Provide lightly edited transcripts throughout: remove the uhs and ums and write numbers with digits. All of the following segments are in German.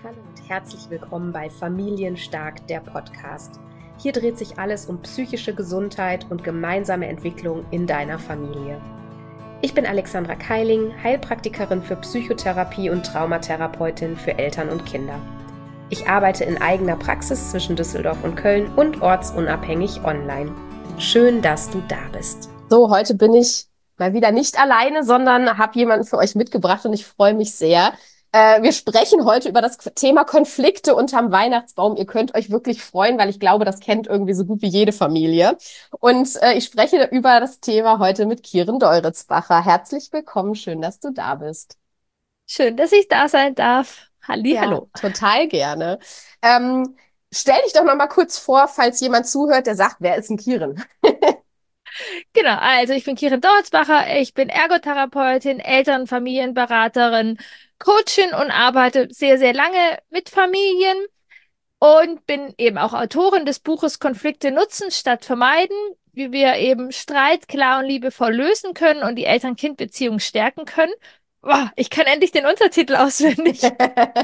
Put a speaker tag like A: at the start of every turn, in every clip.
A: Hallo und herzlich willkommen bei Familienstark, der Podcast. Hier dreht sich alles um psychische Gesundheit und gemeinsame Entwicklung in deiner Familie. Ich bin Alexandra Keiling, Heilpraktikerin für Psychotherapie und Traumatherapeutin für Eltern und Kinder. Ich arbeite in eigener Praxis zwischen Düsseldorf und Köln und ortsunabhängig online. Schön, dass du da bist.
B: So, heute bin ich mal wieder nicht alleine, sondern habe jemanden für euch mitgebracht und ich freue mich sehr. Wir sprechen heute über das Thema Konflikte unterm Weihnachtsbaum. Ihr könnt euch wirklich freuen, weil ich glaube, das kennt irgendwie so gut wie jede Familie. Und ich spreche über das Thema heute mit Kieren Deuritzbacher. Herzlich willkommen, schön, dass du da bist.
C: Schön, dass ich da sein darf.
B: Ja,
C: Hallo.
B: total gerne. Ähm, Stell dich doch noch mal kurz vor, falls jemand zuhört, der sagt, wer ist ein Kieren?
C: Genau, also ich bin Kirin Dortsbacher, ich bin Ergotherapeutin, Familienberaterin, Coachin und arbeite sehr, sehr lange mit Familien und bin eben auch Autorin des Buches Konflikte nutzen statt vermeiden, wie wir eben Streit klar und liebevoll lösen können und die Eltern-Kind-Beziehung stärken können. Boah, ich kann endlich den Untertitel auswendig.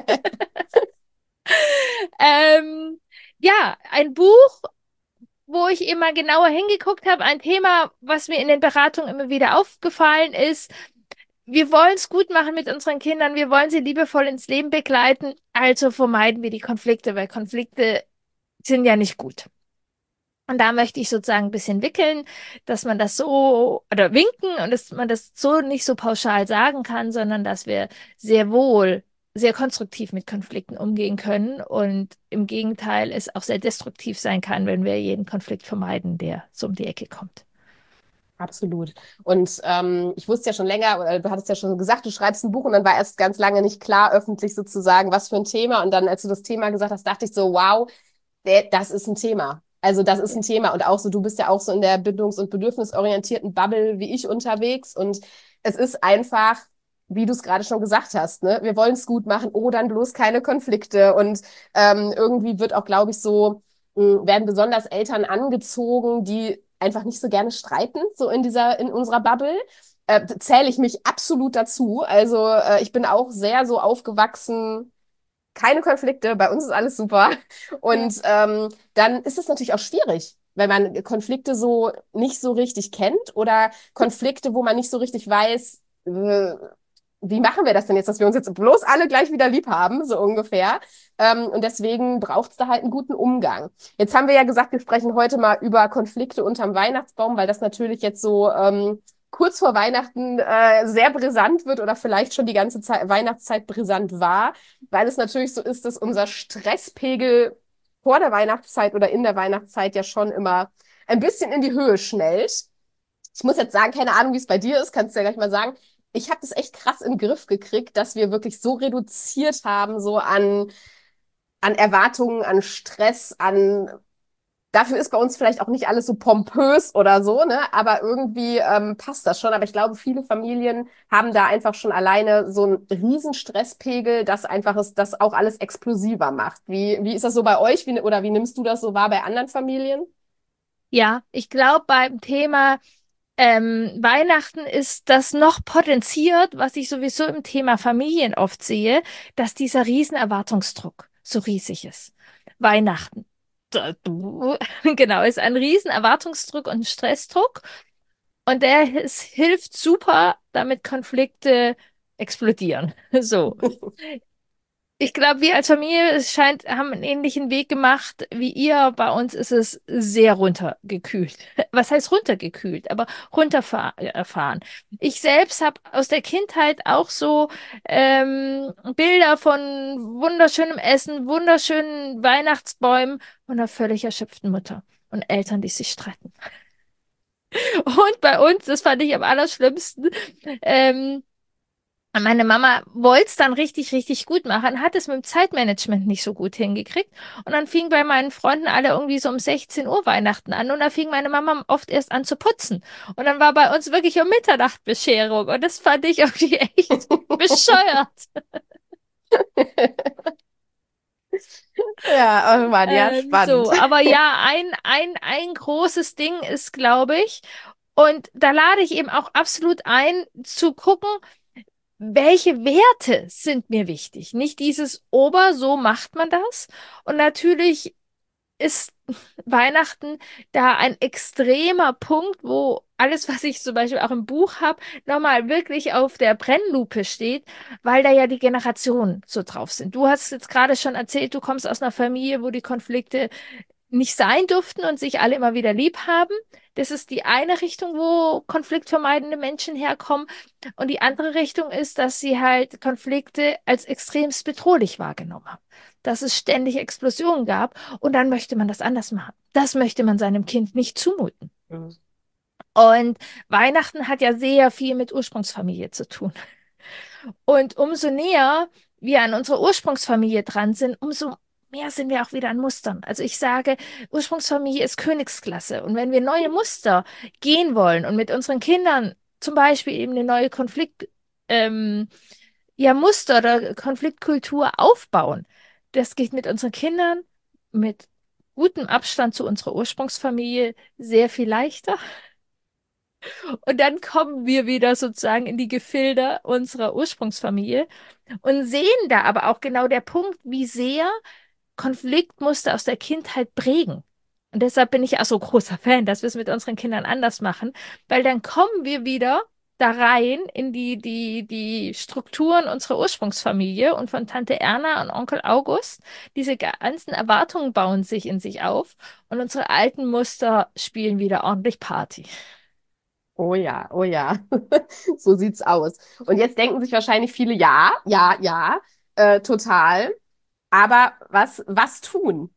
C: Ähm, ja, ein Buch, wo ich immer genauer hingeguckt habe, ein Thema, was mir in den Beratungen immer wieder aufgefallen ist. Wir wollen es gut machen mit unseren Kindern, wir wollen sie liebevoll ins Leben begleiten, also vermeiden wir die Konflikte, weil Konflikte sind ja nicht gut. Und da möchte ich sozusagen ein bisschen wickeln, dass man das so oder winken und dass man das so nicht so pauschal sagen kann, sondern dass wir sehr wohl sehr konstruktiv mit Konflikten umgehen können und im Gegenteil es auch sehr destruktiv sein kann, wenn wir jeden Konflikt vermeiden, der so um die Ecke kommt.
B: Absolut. Und ich wusste ja schon länger, oder du hattest ja schon gesagt, du schreibst ein Buch und dann war erst ganz lange nicht klar öffentlich sozusagen, was für ein Thema. Und dann, als du das Thema gesagt hast, dachte ich so, wow, das ist ein Thema. Also das ist
C: Ja.
B: ein Thema. Und auch so, du bist ja auch so in der bindungs- und bedürfnisorientierten Bubble wie ich unterwegs. Und es ist einfach, wie du es gerade schon gesagt hast, ne? Wir wollen es gut machen, oh, dann bloß keine Konflikte. Und irgendwie wird auch, glaube ich, so, werden besonders Eltern angezogen, die einfach nicht so gerne streiten, so in unserer Bubble. Zähle ich mich absolut dazu. Also ich bin auch sehr so aufgewachsen, keine Konflikte, bei uns ist alles super.
C: Ja.
B: Und dann ist es natürlich auch schwierig, weil man Konflikte so nicht so richtig kennt oder Konflikte, wo man nicht so richtig weiß, wie machen wir das denn jetzt, dass wir uns jetzt bloß alle gleich wieder lieb haben, so ungefähr. Und deswegen braucht es da halt einen guten Umgang. Jetzt haben wir ja gesagt, wir sprechen heute mal über Konflikte unterm Weihnachtsbaum, weil das natürlich jetzt so kurz vor Weihnachten sehr brisant wird oder vielleicht schon die ganze Zeit, Weihnachtszeit brisant war, weil es natürlich so ist, dass unser Stresspegel vor der Weihnachtszeit oder in der Weihnachtszeit ja schon immer ein bisschen in die Höhe schnellt. Ich muss jetzt sagen, keine Ahnung, wie es bei dir ist, kannst du ja gleich mal sagen. Ich habe das echt krass in den Griff gekriegt, dass wir wirklich so reduziert haben, so an Erwartungen, an Stress, an dafür ist bei uns vielleicht auch nicht alles so pompös oder so, ne? Aber irgendwie passt das schon. Aber ich glaube, viele Familien haben da einfach schon alleine so einen riesen Stresspegel, das einfach ist, das auch alles explosiver macht. Wie ist das so bei euch? Oder wie nimmst du das so wahr bei anderen Familien?
C: Ja, ich glaube, beim Thema Weihnachten ist das noch potenziert, was ich sowieso im Thema Familien oft sehe, dass dieser Riesenerwartungsdruck so riesig ist. Weihnachten. Genau, ist ein Riesenerwartungsdruck und Stressdruck. Und es hilft super, damit Konflikte explodieren. So. Ich glaube, wir als Familie, haben einen ähnlichen Weg gemacht wie ihr. Bei uns ist es sehr runtergekühlt. Was heißt runtergekühlt? Aber runterfahren. Ich selbst habe aus der Kindheit auch so Bilder von wunderschönem Essen, wunderschönen Weihnachtsbäumen und einer völlig erschöpften Mutter und Eltern, die sich streiten. Und bei uns, das fand ich am allerschlimmsten, ähm, meine Mama wollte es dann richtig, richtig gut machen, hat es mit dem Zeitmanagement nicht so gut hingekriegt. Und dann fing bei meinen Freunden alle irgendwie so um 16 Uhr Weihnachten an. Und da fing meine Mama oft erst an zu putzen. Und dann war bei uns wirklich um Mitternacht Bescherung. Und das fand ich irgendwie echt bescheuert.
B: Ja, oh Mann, ja, spannend.
C: So, aber ja, ein großes Ding ist, glaube ich, und da lade ich eben auch absolut ein, zu gucken, welche Werte sind mir wichtig? Nicht dieses so macht man das. Und natürlich ist Weihnachten da ein extremer Punkt, wo alles, was ich zum Beispiel auch im Buch habe, nochmal wirklich auf der Brennlupe steht, weil da ja die Generationen so drauf sind. Du hast jetzt gerade schon erzählt, du kommst aus einer Familie, wo die Konflikte nicht sein durften und sich alle immer wieder lieb haben. Das ist die eine Richtung, wo konfliktvermeidende Menschen herkommen. Und die andere Richtung ist, dass sie halt Konflikte als extremst bedrohlich wahrgenommen haben. Dass es ständig Explosionen gab und dann möchte man das anders machen. Das möchte man seinem Kind nicht zumuten.
B: Mhm.
C: Und Weihnachten hat ja sehr viel mit Ursprungsfamilie zu tun. Und umso näher wir an unserer Ursprungsfamilie dran sind, umso mehr sind wir auch wieder an Mustern. Also ich sage, Ursprungsfamilie ist Königsklasse. Und wenn wir neue Muster gehen wollen und mit unseren Kindern zum Beispiel eben eine neue ähm, ja, Muster oder Konfliktkultur aufbauen, das geht mit unseren Kindern mit gutem Abstand zu unserer Ursprungsfamilie sehr viel leichter. Und dann kommen wir wieder sozusagen in die Gefilde unserer Ursprungsfamilie und sehen da aber auch genau der Punkt, wie sehr Konfliktmuster aus der Kindheit prägen. Und deshalb bin ich auch so großer Fan, dass wir es mit unseren Kindern anders machen, weil dann kommen wir wieder da rein in die Strukturen unserer Ursprungsfamilie und von Tante Erna und Onkel August. Diese ganzen Erwartungen bauen sich in sich auf und unsere alten Muster spielen wieder ordentlich Party.
B: Oh ja, oh ja. So sieht's aus. Und jetzt denken sich wahrscheinlich viele, ja, ja, ja, total. Aber was tun?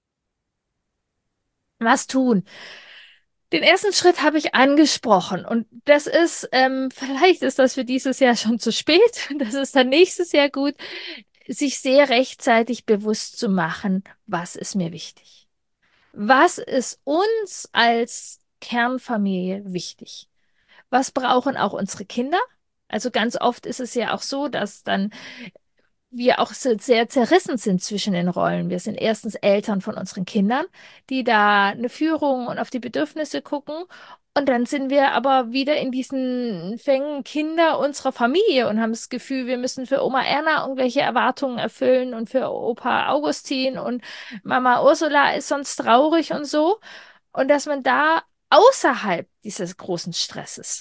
C: Was tun? Den ersten Schritt habe ich angesprochen und das ist, vielleicht ist das für dieses Jahr schon zu spät, das ist dann nächstes Jahr gut, sich sehr rechtzeitig bewusst zu machen, was ist mir wichtig? Was ist uns als Kernfamilie wichtig? Was brauchen auch unsere Kinder? Also ganz oft ist es ja auch so, dass dann wir auch sehr zerrissen sind zwischen den Rollen. Wir sind erstens Eltern von unseren Kindern, die da eine Führung und auf die Bedürfnisse gucken. Und dann sind wir aber wieder in diesen Fängen Kinder unserer Familie und haben das Gefühl, wir müssen für Oma Erna irgendwelche Erwartungen erfüllen und für Opa Augustin und Mama Ursula ist sonst traurig und so. Und dass man da außerhalb dieses großen Stresses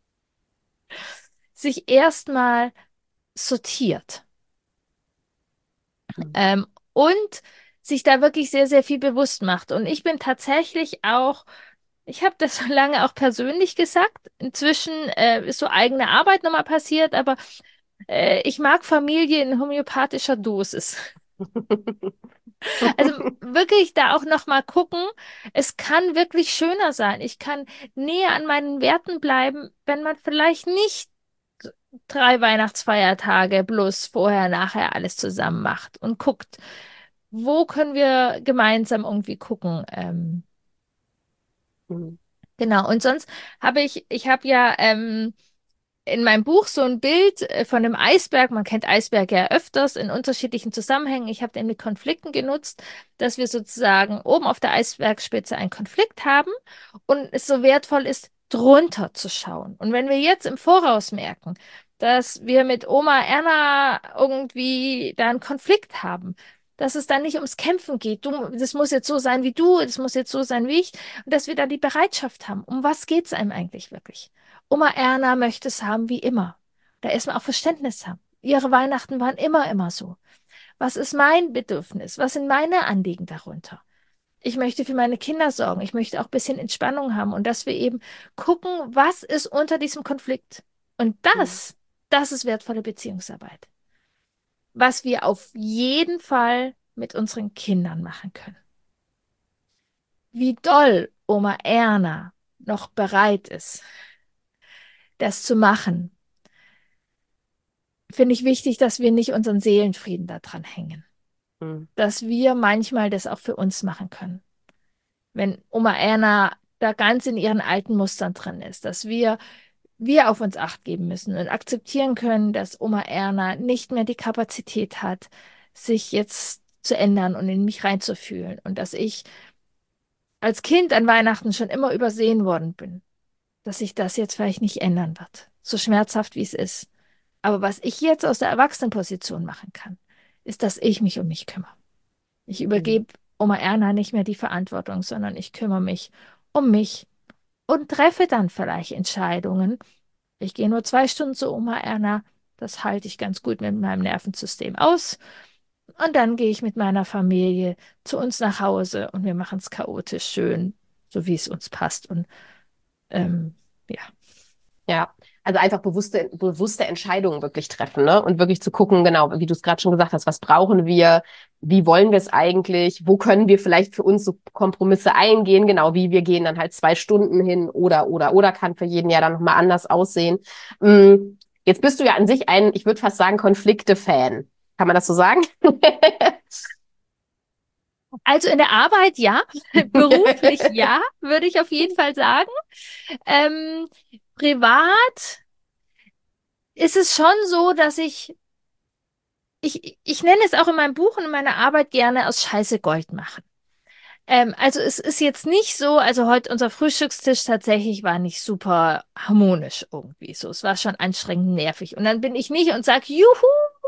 C: sich erstmal sortiert.
B: Hm.
C: Und sich da wirklich sehr viel bewusst macht. Und ich bin tatsächlich auch, ich habe das so lange auch persönlich gesagt. Inzwischen ist so eigene Arbeit nochmal passiert, aber ich mag Familie in homöopathischer Dosis. Also wirklich da auch nochmal gucken, es kann wirklich schöner sein. Ich kann näher an meinen Werten bleiben, wenn man vielleicht nicht 3 Weihnachtsfeiertage plus vorher, nachher alles zusammen macht und guckt, wo können wir gemeinsam irgendwie gucken.
B: Hm.
C: Genau. Und sonst ich habe ja in meinem Buch so ein Bild von einem Eisberg. Man kennt Eisberge ja öfters in unterschiedlichen Zusammenhängen. Ich habe den mit Konflikten genutzt, dass wir sozusagen oben auf der Eisbergspitze einen Konflikt haben und es so wertvoll ist, drunter zu schauen. Und wenn wir jetzt im Voraus merken, dass wir mit Oma Erna irgendwie da einen Konflikt haben, dass es dann nicht ums Kämpfen geht. Das muss jetzt so sein wie du, das muss jetzt so sein wie ich. Und dass wir da die Bereitschaft haben. Um was geht es einem eigentlich wirklich? Oma Erna möchte es haben wie immer. Da erstmal auch Verständnis haben. Ihre Weihnachten waren immer so. Was ist mein Bedürfnis? Was sind meine Anliegen darunter? Ich möchte für meine Kinder sorgen. Ich möchte auch ein bisschen Entspannung haben und dass wir eben gucken, was ist unter diesem Konflikt. Und
B: Hm.
C: das ist wertvolle Beziehungsarbeit. Was wir auf jeden Fall mit unseren Kindern machen können. Wie doll Oma Erna noch bereit ist, das zu machen, finde ich wichtig, dass wir nicht unseren Seelenfrieden daran hängen.
B: Hm.
C: Dass wir manchmal das auch für uns machen können. Wenn Oma Erna da ganz in ihren alten Mustern drin ist, dass wir auf uns Acht geben müssen und akzeptieren können, dass Oma Erna nicht mehr die Kapazität hat, sich jetzt zu ändern und in mich reinzufühlen und dass ich als Kind an Weihnachten schon immer übersehen worden bin, dass sich das jetzt vielleicht nicht ändern wird, so schmerzhaft wie es ist. Aber was ich jetzt aus der Erwachsenenposition machen kann, ist, dass ich mich um mich kümmere. Ich
B: Mhm.
C: übergebe Oma Erna nicht mehr die Verantwortung, sondern ich kümmere mich um mich und treffe dann vielleicht Entscheidungen. Ich gehe nur 2 Stunden zu Oma Erna. Das halte ich ganz gut mit meinem Nervensystem aus. Und dann gehe ich mit meiner Familie zu uns nach Hause und wir machen es chaotisch schön, so wie es uns passt. Und ähm, ja,
B: Ja, also einfach bewusste Entscheidungen wirklich treffen, ne? Und wirklich zu gucken, genau, wie du es gerade schon gesagt hast, was brauchen wir, wie wollen wir es eigentlich, wo können wir vielleicht für uns so Kompromisse eingehen, genau, wie wir gehen dann halt 2 Stunden hin oder kann für jeden ja dann nochmal anders aussehen. Jetzt bist du ja an sich ein, ich würde fast sagen, Konflikte-Fan. Kann man das so sagen?
C: also in der Arbeit ja, beruflich ja, würde ich auf jeden Fall sagen. Ähm, privat ist es schon so, dass ich nenne es auch in meinem Buch und in meiner Arbeit gerne aus Scheiße Gold machen. Also es ist jetzt nicht so, also heute unser Frühstückstisch tatsächlich war nicht super harmonisch irgendwie so. Es war schon anstrengend nervig. Und dann bin ich nicht und sage, juhu,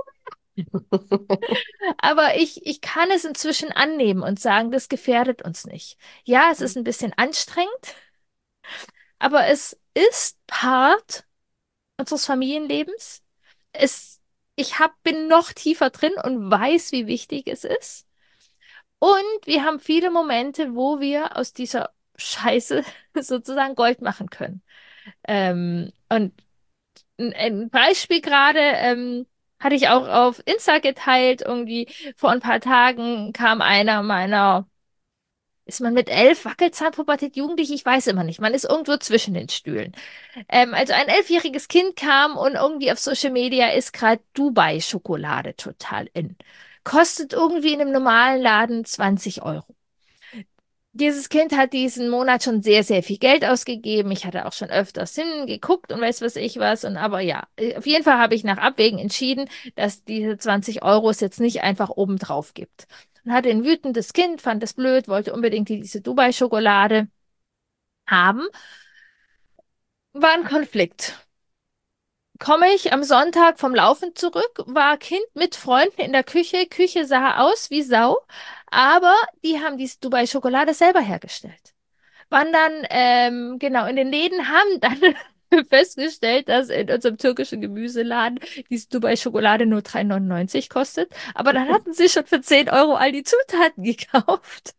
C: aber ich kann es inzwischen annehmen und sagen, das gefährdet uns nicht. Ja, es ist ein bisschen anstrengend, aber es ist Part unseres Familienlebens. Es, bin noch tiefer drin und weiß, wie wichtig es ist. Und wir haben viele Momente, wo wir aus dieser Scheiße sozusagen Gold machen können. Und ein Beispiel gerade hatte ich auch auf Insta geteilt. Irgendwie vor ein paar Tagen kam einer meiner, ist man mit 11, Wackelzahnpubertät, jugendlich? Ich weiß immer nicht. Man ist irgendwo zwischen den Stühlen. Also ein 11-jähriges Kind kam und irgendwie auf Social Media ist gerade Dubai-Schokolade total in. Kostet irgendwie in einem normalen Laden 20 Euro. Dieses Kind hat diesen Monat schon sehr, sehr viel Geld ausgegeben. Ich hatte auch schon öfters hingeguckt und weiß was ich was. Und aber ja, auf jeden Fall habe ich nach Abwägen entschieden, dass diese 20 Euro es jetzt nicht einfach oben drauf gibt. Und hatte ein wütendes Kind, fand es blöd, wollte unbedingt diese Dubai-Schokolade haben. War ein Konflikt. Komme ich am Sonntag vom Laufen zurück, war Kind mit Freunden in der Küche. Küche sah aus wie Sau, aber die haben diese Dubai-Schokolade selber hergestellt. Waren dann genau in den Läden, haben dann festgestellt, dass in unserem türkischen Gemüseladen diese Dubai-Schokolade nur 3,99 kostet. Aber dann hatten sie schon für 10 Euro all die Zutaten gekauft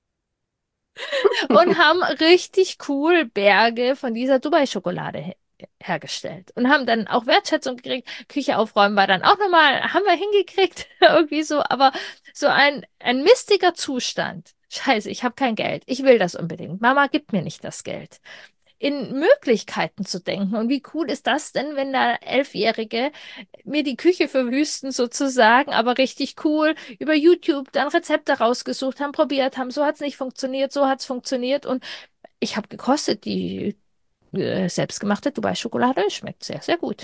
C: und haben richtig cool Berge von dieser Dubai-Schokolade hergestellt und haben dann auch Wertschätzung gekriegt. Küche aufräumen war dann auch nochmal, haben wir hingekriegt, irgendwie so, aber so ein mistiger Zustand. Scheiße, ich habe kein Geld. Ich will das unbedingt. Mama gibt mir nicht das Geld. In Möglichkeiten zu denken. Und wie cool ist das denn, wenn da Elfjährige mir die Küche verwüsten sozusagen, aber richtig cool über YouTube dann Rezepte rausgesucht haben, probiert haben. So hat es nicht funktioniert, so hat es funktioniert. Und ich habe gekostet, die selbstgemachte Dubai-Schokolade schmeckt sehr, sehr gut.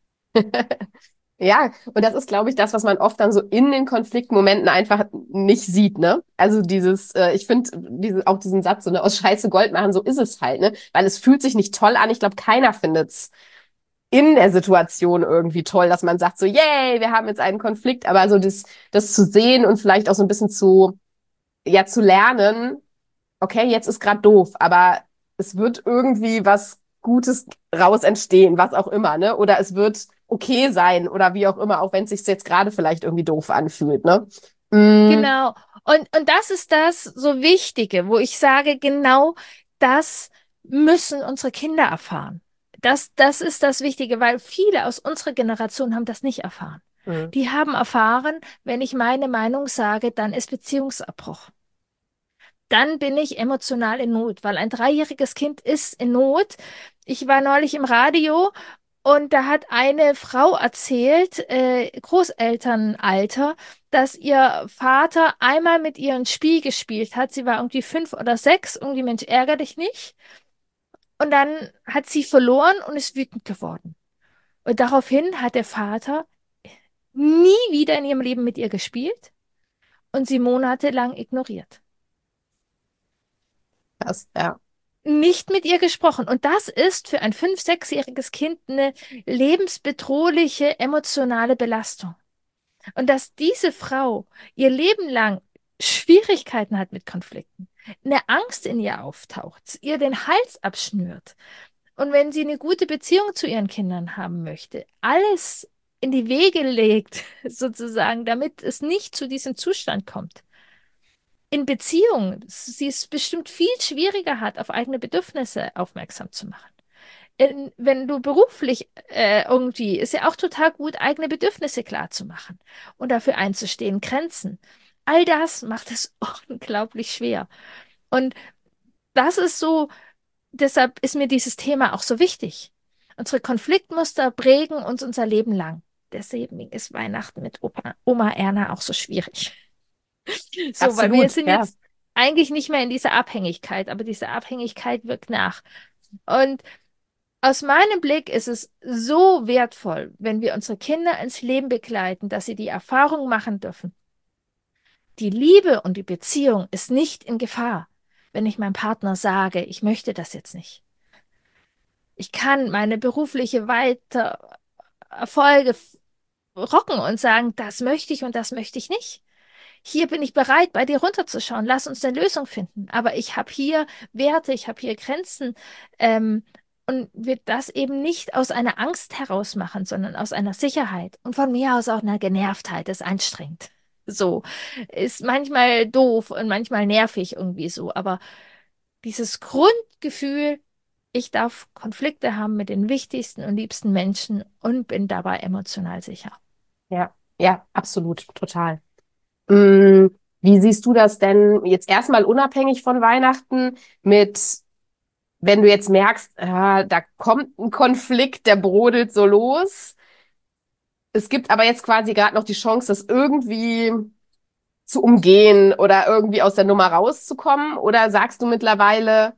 B: Ja, und das ist, glaube ich, das, was man oft dann so in den Konfliktmomenten einfach nicht sieht, ne? Also ich finde auch diesen Satz, so ne, aus Scheiße Gold machen, so ist es halt, ne? Weil es fühlt sich nicht toll an. Ich glaube, keiner findet's in der Situation irgendwie toll, dass man sagt so, yay, wir haben jetzt einen Konflikt, aber so das zu sehen und vielleicht auch so ein bisschen ja, zu lernen, okay, jetzt ist gerade doof, aber es wird irgendwie was Gutes raus entstehen, was auch immer, ne? Oder es wird okay sein oder wie auch immer, auch wenn es sich jetzt gerade vielleicht irgendwie doof anfühlt, ne? Mm,
C: Genau. Und das ist das so Wichtige, wo ich sage, genau das müssen unsere Kinder erfahren. Das ist das Wichtige, weil viele aus unserer Generation haben das nicht erfahren.
B: mm.
C: Die haben erfahren, wenn ich meine Meinung sage, dann ist Beziehungsabbruch. Dann bin ich emotional in Not, weil ein 3-jähriges Kind ist in Not. Ich war neulich im Radio und da hat eine Frau erzählt, Großelternalter, dass ihr Vater einmal mit ihr ein Spiel gespielt hat. Sie war irgendwie 5 oder 6, irgendwie Mensch, ärger dich nicht. Und dann hat sie verloren und ist wütend geworden. Und daraufhin hat der Vater nie wieder in ihrem Leben mit ihr gespielt und sie monatelang ignoriert.
B: Das, ja.
C: nicht mit ihr gesprochen. Und das ist für ein 5-6-jähriges Kind eine lebensbedrohliche emotionale Belastung. Und dass diese Frau ihr Leben lang Schwierigkeiten hat mit Konflikten, eine Angst in ihr auftaucht, ihr den Hals abschnürt. Und wenn sie eine gute Beziehung zu ihren Kindern haben möchte, alles in die Wege legt, sozusagen, damit es nicht zu diesem Zustand kommt. In Beziehungen, sie es bestimmt viel schwieriger hat, auf eigene Bedürfnisse aufmerksam zu machen. Wenn du beruflich irgendwie, ist ja auch total gut, eigene Bedürfnisse klar zu machen und dafür einzustehen, Grenzen. All das macht es unglaublich schwer. Und das ist so, deshalb ist mir dieses Thema auch so wichtig. Unsere Konfliktmuster prägen uns unser Leben lang. Deswegen ist Weihnachten mit Oma Erna auch so schwierig. So, weil wir
B: Absolut,
C: sind
B: ja.
C: jetzt eigentlich nicht mehr in dieser Abhängigkeit, aber diese Abhängigkeit wirkt nach. Und aus meinem Blick ist es so wertvoll, wenn wir unsere Kinder ins Leben begleiten, dass sie die Erfahrung machen dürfen. Die Liebe und die Beziehung ist nicht in Gefahr, wenn ich meinem Partner sage, ich möchte das jetzt nicht. Ich kann meine berufliche Weiter Erfolge rocken und sagen, das möchte ich und das möchte ich nicht. Hier bin ich bereit, bei dir runterzuschauen. Lass uns eine Lösung finden. Aber ich habe hier Werte, ich habe hier Grenzen. Und wir das eben nicht aus einer Angst heraus machen, sondern aus einer Sicherheit. Und von mir aus auch einer Genervtheit, ist anstrengend. So, ist manchmal doof und manchmal nervig irgendwie so. Aber dieses Grundgefühl, ich darf Konflikte haben mit den wichtigsten und liebsten Menschen und bin dabei emotional sicher.
B: Ja, ja, absolut, total. Mm, Wie siehst du das denn jetzt erstmal unabhängig von Weihnachten mit, wenn du jetzt merkst, da kommt ein Konflikt, der brodelt so los. Es gibt aber jetzt quasi gerade noch die Chance, das irgendwie zu umgehen oder irgendwie aus der Nummer rauszukommen? Oder sagst du mittlerweile,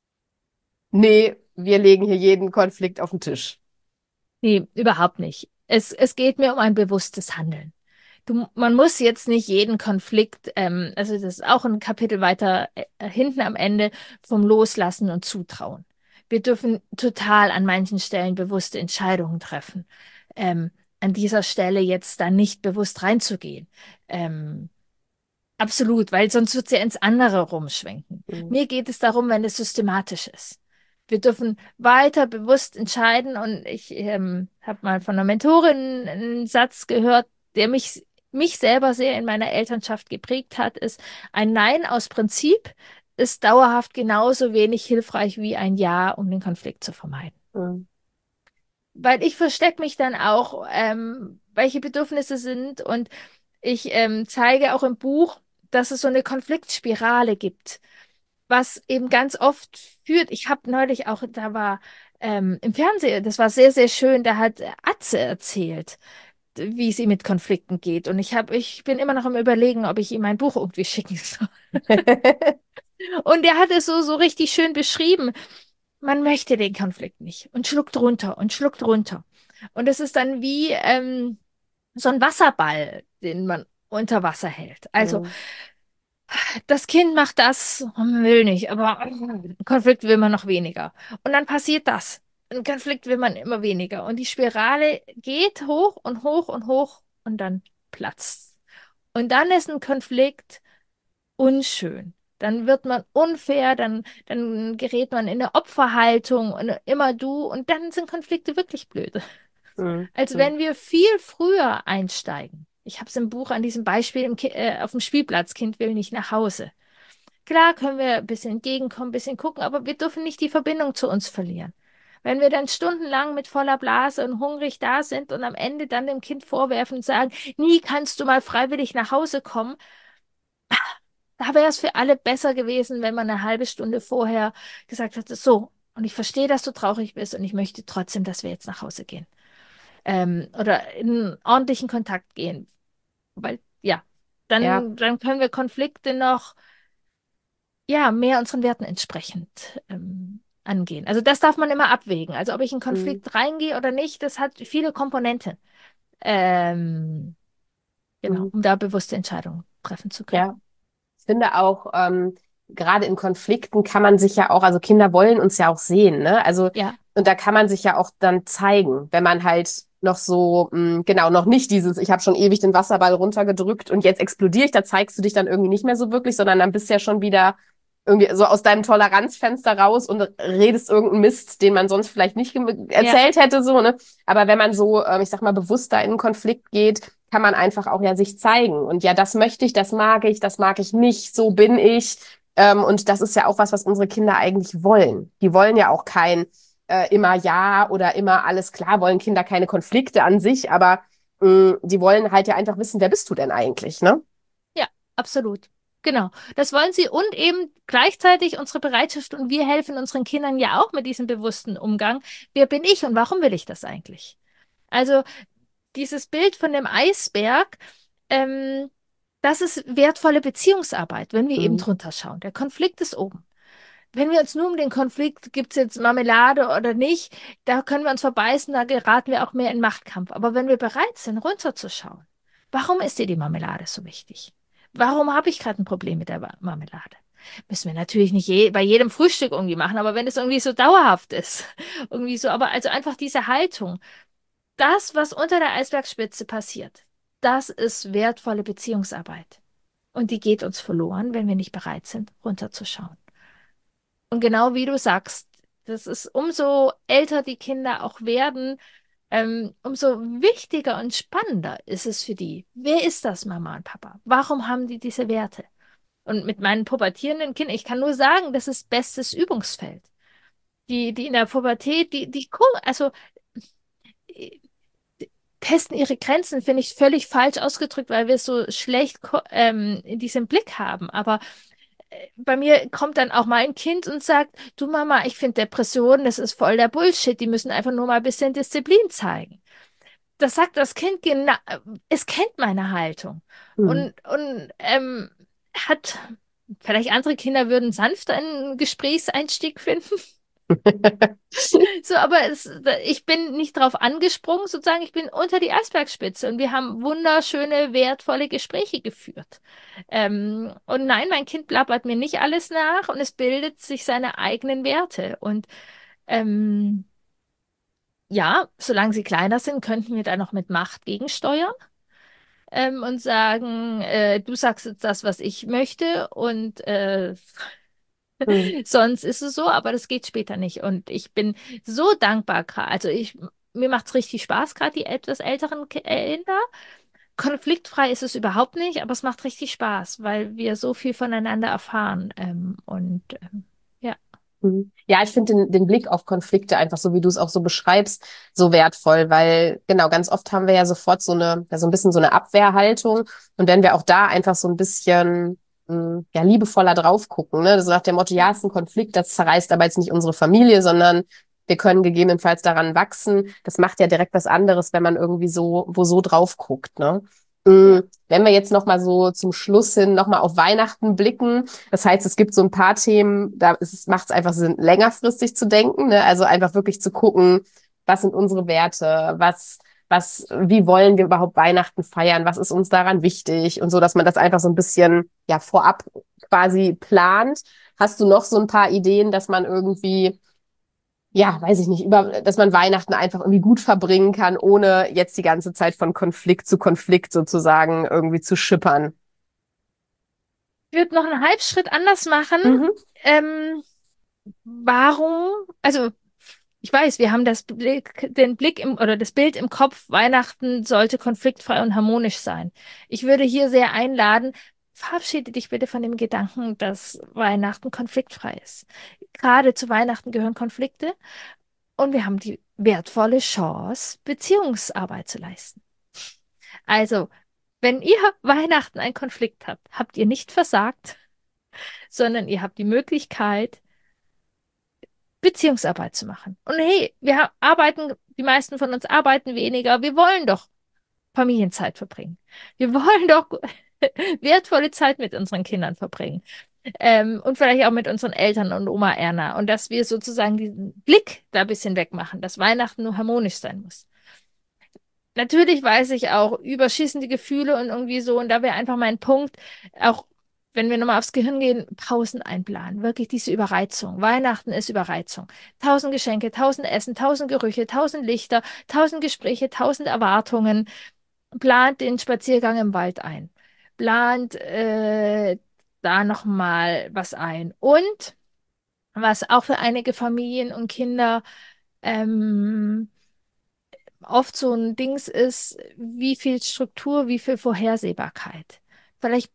B: nee, wir legen hier jeden Konflikt auf den Tisch?
C: Nee, überhaupt nicht. Es geht mir um ein bewusstes Handeln. Man muss jetzt nicht jeden Konflikt, also das ist auch ein Kapitel weiter hinten am Ende, vom Loslassen und Zutrauen. Wir dürfen total an manchen Stellen bewusste Entscheidungen treffen. An dieser Stelle jetzt da nicht bewusst reinzugehen. Ähm, Absolut, weil sonst wird sie ins andere rumschwenken.
B: Mhm.
C: Mir geht es darum, wenn es systematisch ist. Wir dürfen weiter bewusst entscheiden und ich habe mal von einer Mentorin einen Satz gehört, der mich selber sehr in meiner Elternschaft geprägt hat, ist, ein Nein aus Prinzip ist dauerhaft genauso wenig hilfreich wie ein Ja, um den Konflikt zu vermeiden.
B: Mhm.
C: Weil ich verstecke mich dann auch, welche Bedürfnisse sind und ich zeige auch im Buch, dass es so eine Konfliktspirale gibt, was eben ganz oft führt. Ich habe neulich auch, da war im Fernsehen, das war sehr, sehr schön, da hat Atze erzählt, wie es ihm mit Konflikten geht. Und ich bin immer noch am Überlegen, ob ich ihm ein Buch irgendwie schicken soll. Und er hat es so richtig schön beschrieben. Man möchte den Konflikt nicht und schluckt runter und schluckt runter. Und es ist dann wie so ein Wasserball, den man unter Wasser hält. Also
B: Mhm.
C: das Kind macht das, man will nicht, aber Konflikt will man noch weniger. Und dann passiert das. Ein Konflikt will man immer weniger. Und die Spirale geht hoch und hoch und hoch und dann platzt. Und dann ist ein Konflikt unschön. Dann wird man unfair, dann gerät man in eine Opferhaltung und immer du. Und dann sind Konflikte wirklich blöd.
B: Mhm.
C: Als
B: Mhm.
C: wenn wir viel früher einsteigen. Ich habe es im Buch an diesem Beispiel auf dem Spielplatz. Kind will nicht nach Hause. Klar können wir ein bisschen entgegenkommen, ein bisschen gucken, aber wir dürfen nicht die Verbindung zu uns verlieren. Wenn wir dann stundenlang mit voller Blase und hungrig da sind und am Ende dann dem Kind vorwerfen und sagen, nie kannst du mal freiwillig nach Hause kommen, da wäre es für alle besser gewesen, wenn man eine halbe Stunde vorher gesagt hätte, so, und ich verstehe, dass du traurig bist und ich möchte trotzdem, dass wir jetzt nach Hause gehen. Oder in einen ordentlichen Kontakt gehen. Weil, ja,
B: Ja.
C: dann können wir Konflikte noch, ja, mehr unseren Werten entsprechend angehen. Also das darf man immer abwägen. Also ob ich in
B: Mhm.
C: Konflikt reingehe oder nicht, das hat viele Komponenten. Ähm, genau,
B: Mhm.
C: um da bewusste Entscheidungen treffen zu können.
B: Ja. Ich finde auch, gerade in Konflikten kann man sich ja auch, also Kinder wollen uns ja auch sehen, ne? Also,
C: Ja,
B: und da kann man sich ja auch dann zeigen, wenn man halt noch so, genau, noch nicht dieses, ich habe schon ewig den Wasserball runtergedrückt und jetzt explodiere ich, da zeigst du dich dann irgendwie nicht mehr so wirklich, sondern dann bist du ja schon wieder irgendwie so aus deinem Toleranzfenster raus und redest irgendeinen Mist, den man sonst vielleicht nicht
C: ja,
B: erzählt hätte, so, ne? Aber wenn man so, ich sag mal, bewusster in einen Konflikt geht, kann man einfach auch ja sich zeigen. Und ja, das möchte ich, das mag ich nicht, so bin ich. Und das ist ja auch was, was unsere Kinder eigentlich wollen. Die wollen ja auch kein immer ja oder immer alles klar, wollen Kinder keine Konflikte an sich, aber die wollen halt ja einfach wissen, wer bist du denn eigentlich, ne?
C: ja, absolut. Genau. Das wollen sie und eben gleichzeitig unsere Bereitschaft und wir helfen unseren Kindern ja auch mit diesem bewussten Umgang. Wer bin ich und warum will ich das eigentlich? Also dieses Bild von dem Eisberg, ähm, das ist wertvolle Beziehungsarbeit, wenn wir eben
B: Mhm.
C: drunter schauen. Der Konflikt ist oben. Wenn wir uns nur um den Konflikt, gibt es jetzt Marmelade oder nicht, da können wir uns verbeißen, da geraten wir auch mehr in Machtkampf. Aber wenn wir bereit sind, runterzuschauen, warum ist dir die Marmelade so wichtig? Warum habe ich gerade ein Problem mit der Marmelade? Müssen wir natürlich nicht bei jedem Frühstück irgendwie machen, aber wenn es irgendwie so dauerhaft ist, irgendwie so, aber also einfach diese Haltung, das, was unter der Eisbergspitze passiert, das ist wertvolle Beziehungsarbeit. Und die geht uns verloren, wenn wir nicht bereit sind, runterzuschauen. Und genau wie du sagst, das ist umso älter die Kinder auch werden, umso wichtiger und spannender ist es für die. Wer ist das, Mama und Papa? Warum haben die diese Werte? Und mit meinen pubertierenden Kindern, ich kann nur sagen, das ist bestes Übungsfeld. Die in der Pubertät, also äh, testen ihre Grenzen, finde ich völlig falsch ausgedrückt, weil wir es so schlecht in diesem Blick haben. Aber bei mir kommt dann auch mal ein Kind und sagt, du Mama, ich finde Depressionen, das ist voll der Bullshit, die müssen einfach nur mal ein bisschen Disziplin zeigen. Das sagt das Kind genau, es kennt meine Haltung
B: Mhm.
C: und hat, vielleicht andere Kinder würden sanfter einen Gesprächseinstieg finden. So, aber ich bin nicht drauf angesprungen, sozusagen, ich bin unter die Eisbergspitze und wir haben wunderschöne, wertvolle Gespräche geführt. Und nein, mein Kind blabbert mir nicht alles nach und es bildet sich seine eigenen Werte. Und ähm, ja, solange sie kleiner sind, könnten wir da noch mit Macht gegensteuern. Und sagen, du sagst jetzt das, was ich möchte und
B: Mhm.
C: sonst ist es so, aber das geht später nicht. Und ich bin so dankbar gerade. Mir macht es richtig Spaß, gerade die etwas älteren Kinder. Konfliktfrei ist es überhaupt nicht, aber es macht richtig Spaß, weil wir so viel voneinander erfahren. Ja.
B: Mhm. Ja, ich finde den Blick auf Konflikte einfach so, wie du es auch so beschreibst, so wertvoll, weil genau, ganz oft haben wir ja sofort ja, so ein bisschen so eine Abwehrhaltung. Und wenn wir auch da einfach so ein bisschen, ja, liebevoller drauf gucken, ne, so nach dem Motto, ja, es ist ein Konflikt, das zerreißt aber jetzt nicht unsere Familie, sondern wir können gegebenenfalls daran wachsen. Das macht ja direkt was anderes, wenn man irgendwie so drauf guckt, ne?
C: Ja.
B: Wenn wir jetzt noch mal so zum Schluss hin noch mal auf Weihnachten blicken, das heißt, es gibt so ein paar Themen, macht es einfach Sinn, längerfristig zu denken, ne? Also einfach wirklich zu gucken, was sind unsere Werte, wie wollen wir überhaupt Weihnachten feiern, was ist uns daran wichtig und so, dass man das einfach so ein bisschen, ja, vorab quasi plant. Hast du noch so ein paar Ideen, dass man irgendwie, ja, weiß ich nicht, dass man Weihnachten einfach irgendwie gut verbringen kann, ohne jetzt die ganze Zeit von Konflikt zu Konflikt sozusagen irgendwie zu schippern?
C: Ich würde noch einen Halbschritt anders machen.
B: Mhm.
C: Ähm, warum? Also, ich weiß, wir haben den Blick oder das Bild im Kopf, Weihnachten sollte konfliktfrei und harmonisch sein. Ich würde hier sehr einladen, verabschiede dich bitte von dem Gedanken, dass Weihnachten konfliktfrei ist. Gerade zu Weihnachten gehören Konflikte und wir haben die wertvolle Chance, Beziehungsarbeit zu leisten. Also, wenn ihr Weihnachten einen Konflikt habt, habt ihr nicht versagt, sondern ihr habt die Möglichkeit, Beziehungsarbeit zu machen. Und hey, die meisten von uns arbeiten weniger. Wir wollen doch Familienzeit verbringen. Wir wollen doch wertvolle Zeit mit unseren Kindern verbringen. Und vielleicht auch mit unseren Eltern und Oma Erna. Und dass wir sozusagen diesen Blick da ein bisschen wegmachen, dass Weihnachten nur harmonisch sein muss. Natürlich weiß ich auch, überschießende Gefühle und irgendwie so. Und da wäre einfach mein Punkt, auch wenn wir nochmal aufs Gehirn gehen, Pausen einplanen. Wirklich diese Überreizung. Weihnachten ist Überreizung. 1000 Geschenke, 1000 Essen, 1000 Gerüche, 1000 Lichter, 1000 Gespräche, 1000 Erwartungen. Plant den Spaziergang im Wald ein. Plant da nochmal was ein. Und was auch für einige Familien und Kinder ähm, oft so ein Dings ist, wie viel Struktur, wie viel Vorhersehbarkeit. Vielleicht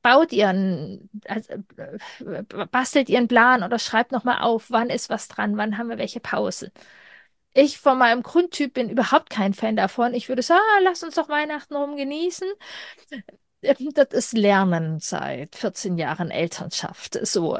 C: bastelt ihr einen Plan oder schreibt nochmal auf, wann ist was dran, wann haben wir welche Pausen. Ich von meinem Grundtyp bin überhaupt kein Fan davon. Ich würde sagen, lass uns doch Weihnachten rum genießen. Das ist Lernen seit 14 Jahren Elternschaft. So,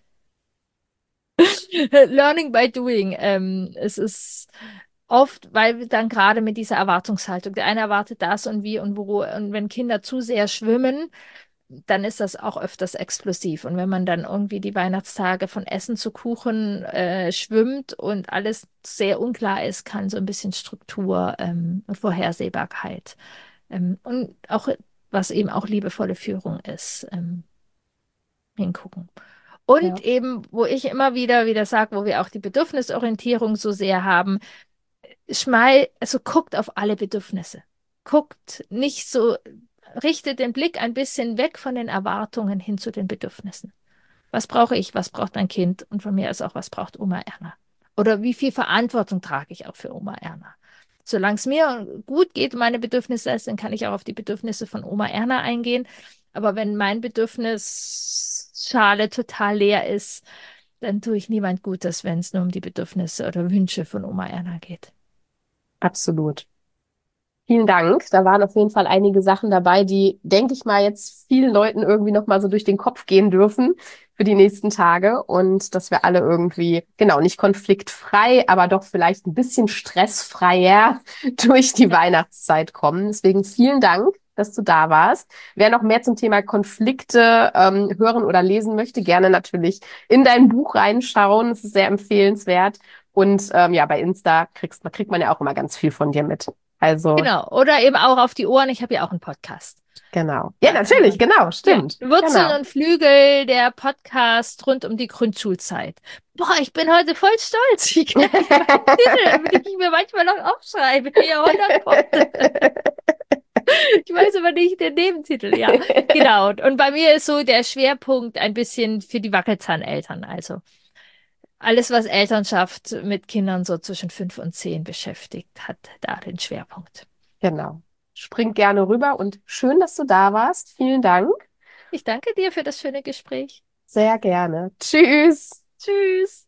C: Learning by doing. Es ist oft, weil wir dann gerade mit dieser Erwartungshaltung, der eine erwartet das und wie und wo, und wenn Kinder zu sehr schwimmen, dann ist das auch öfters explosiv. Und wenn man dann irgendwie die Weihnachtstage von Essen zu Kuchen schwimmt und alles sehr unklar ist, kann so ein bisschen Struktur und Vorhersehbarkeit und auch, was eben auch liebevolle Führung ist, hingucken. Und
B: Ja.
C: eben, wo ich immer wieder sage, wo wir auch die Bedürfnisorientierung so sehr haben, also guckt auf alle Bedürfnisse. Guckt nicht so, richtet den Blick ein bisschen weg von den Erwartungen hin zu den Bedürfnissen. Was brauche ich? Was braucht mein Kind? Und von mir ist auch, was braucht Oma Erna? Oder wie viel Verantwortung trage ich auch für Oma Erna? Solange es mir gut geht, meine Bedürfnisse ist, dann kann ich auch auf die Bedürfnisse von Oma Erna eingehen. Aber wenn mein Bedürfnisschale total leer ist, dann tue ich niemand Gutes, wenn es nur um die Bedürfnisse oder Wünsche von Oma Erna geht.
B: Absolut. Vielen Dank. Da waren auf jeden Fall einige Sachen dabei, die, denke ich mal, jetzt vielen Leuten irgendwie nochmal so durch den Kopf gehen dürfen für die nächsten Tage und dass wir alle irgendwie, genau, nicht konfliktfrei, aber doch vielleicht ein bisschen stressfreier durch die Weihnachtszeit kommen. Deswegen vielen Dank, dass du da warst. Wer noch mehr zum Thema Konflikte hören oder lesen möchte, gerne natürlich in dein Buch reinschauen. Es ist sehr empfehlenswert. Und ja, bei Insta kriegt man ja auch immer ganz viel von dir mit. Also,
C: Genau. Oder eben auch auf die Ohren. Ich habe ja auch einen Podcast.
B: genau. Ja, natürlich, genau,
C: Ja.
B: stimmt.
C: Wurzeln
B: Genau.
C: und Flügel, der Podcast rund um die Grundschulzeit. Boah, ich bin heute voll stolz. Ich kenne nicht meinen Titel, den ich mir manchmal noch aufschreibe. Ja, 100 Punkte. Ich weiß aber nicht den Nebentitel, ja. Genau. Und bei mir ist so der Schwerpunkt ein bisschen für die Wackelzahneltern. Also alles, was Elternschaft mit Kindern so zwischen 5 und 10 beschäftigt, hat da den Schwerpunkt.
B: Genau. Spring gerne rüber und schön, dass du da warst. Vielen Dank.
C: Ich danke dir für das schöne Gespräch.
B: Sehr gerne. Tschüss.
C: Tschüss.